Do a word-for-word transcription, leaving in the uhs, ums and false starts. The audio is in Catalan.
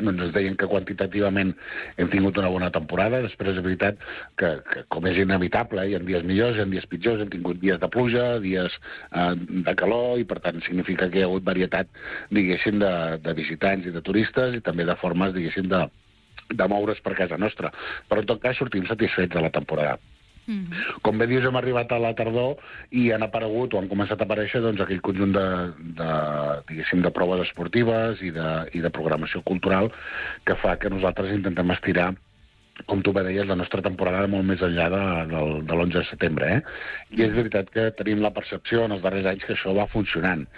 doncs ens deien que quantitativament hem tingut una bona temporada. Després és veritat que, que com és inevitable, hi ha dies millors, hi ha dies pitjors, hem tingut dies de pluja, dies eh, de calor, i per tant significa que hi ha hagut varietat, diguéssim, de, de visitants i de turistes, i també de formes, diguéssim, de, de moure's per casa nostra. Però en tot cas sortim satisfets de la temporada. Mm-hmm. Com bé dius, hem arribat a la tardor i han aparegut o han començat a aparèixer doncs, aquell conjunt de, de, diguéssim, de proves esportives i de, i de programació cultural que fa que nosaltres intentem estirar, com tu bé deies, la nostra temporada molt més enllà de, de, de l'onze de setembre. Eh? I és veritat que tenim la percepció en els darrers anys que això va funcionant.